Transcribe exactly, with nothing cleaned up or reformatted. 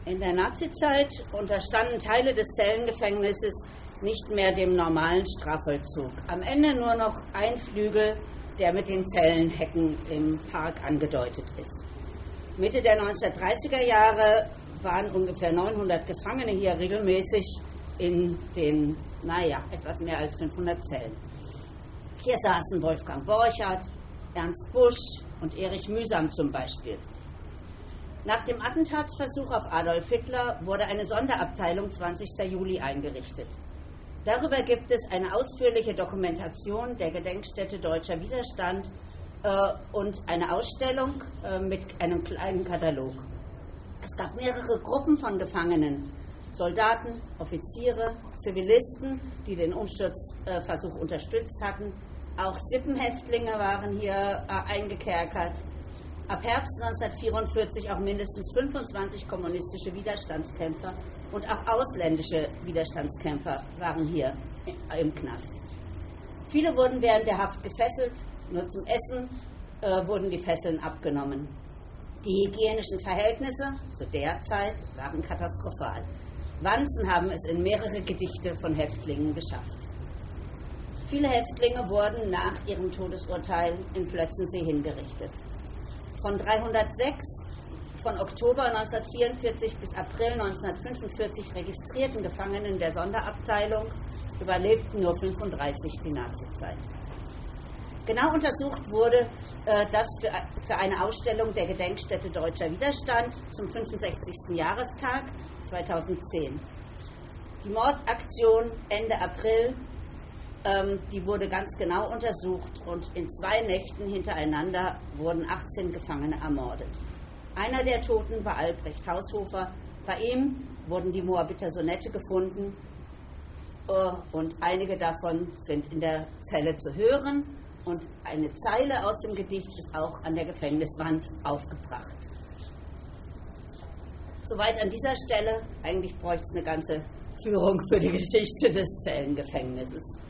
In der Nazizeit unterstanden Teile des Zellengefängnisses nicht mehr dem normalen Strafvollzug. Am Ende nur noch ein Flügel, der mit den Zellenhecken im Park angedeutet ist. Mitte der neunzehnhundertdreißiger Jahre waren ungefähr neunhundert Gefangene hier regelmäßig in den, naja, etwas mehr als fünfhundert Zellen. Hier saßen Wolfgang Borchardt, Ernst Busch und Erich Mühsam zum Beispiel. Nach dem Attentatsversuch auf Adolf Hitler wurde eine Sonderabteilung zwanzigsten Juli eingerichtet. Darüber gibt es eine ausführliche Dokumentation der Gedenkstätte Deutscher Widerstand äh, und eine Ausstellung äh, mit einem kleinen Katalog. Es gab mehrere Gruppen von Gefangenen, Soldaten, Offiziere, Zivilisten, die den Umsturzversuch äh, unterstützt hatten. Auch Sippenhäftlinge waren hier äh, eingekerkert. Ab Herbst neunzehnhundertvierundvierzig auch mindestens fünfundzwanzig kommunistische Widerstandskämpfer und auch ausländische Widerstandskämpfer waren hier im Knast. Viele wurden während der Haft gefesselt, nur zum Essen äh, wurden die Fesseln abgenommen. Die hygienischen Verhältnisse zu der Zeit waren katastrophal. Wanzen haben es in mehrere Gedichte von Häftlingen geschafft. Viele Häftlinge wurden nach ihrem Todesurteil in Plötzensee hingerichtet. Von dreihundertsechs von Oktober neunzehnhundertvierundvierzig bis April neunzehnhundertfünfundvierzig registrierten Gefangenen der Sonderabteilung überlebten nur fünfunddreißig die Nazizeit. Genau untersucht wurde äh, das für, für eine Ausstellung der Gedenkstätte Deutscher Widerstand zum fünfundsechzigsten Jahrestag zweitausendzehn. Die Mordaktion Ende April, ähm, die wurde ganz genau untersucht und in zwei Nächten hintereinander wurden achtzehn Gefangene ermordet. Einer der Toten war Albrecht Haushofer. Bei ihm wurden die Moabiter Sonette gefunden äh, und einige davon sind in der Zelle zu hören. Und eine Zeile aus dem Gedicht ist auch an der Gefängniswand aufgebracht. Soweit an dieser Stelle. Eigentlich bräuchte es eine ganze Führung für die Geschichte des Zellengefängnisses.